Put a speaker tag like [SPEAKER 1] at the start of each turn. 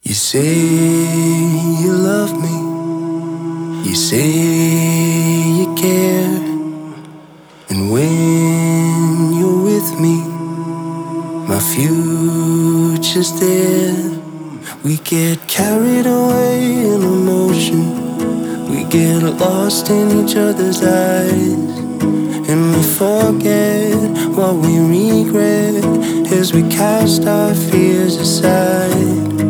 [SPEAKER 1] You say you love me, you say you care, and when you're with me, my future's there. We get carried away in emotion, we get lost in each other's eyes, and we forget what we regret as we cast our fears aside.